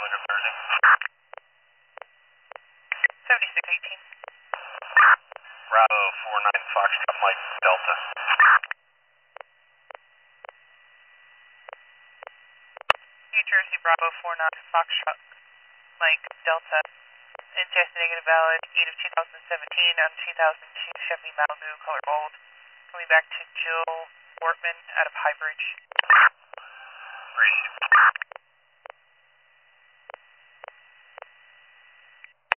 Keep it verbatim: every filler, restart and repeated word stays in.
Telegram Thursday. seventy-six eighteen. Bravo four nine Foxtrot Mike Delta. New Jersey Bravo four nine Foxtrot Mike Delta. N T S negative valid, eight of two thousand seventeen on two thousand two Chevy Malibu, color gold. Coming back to Jill Wortman out of Highbridge. Breeze.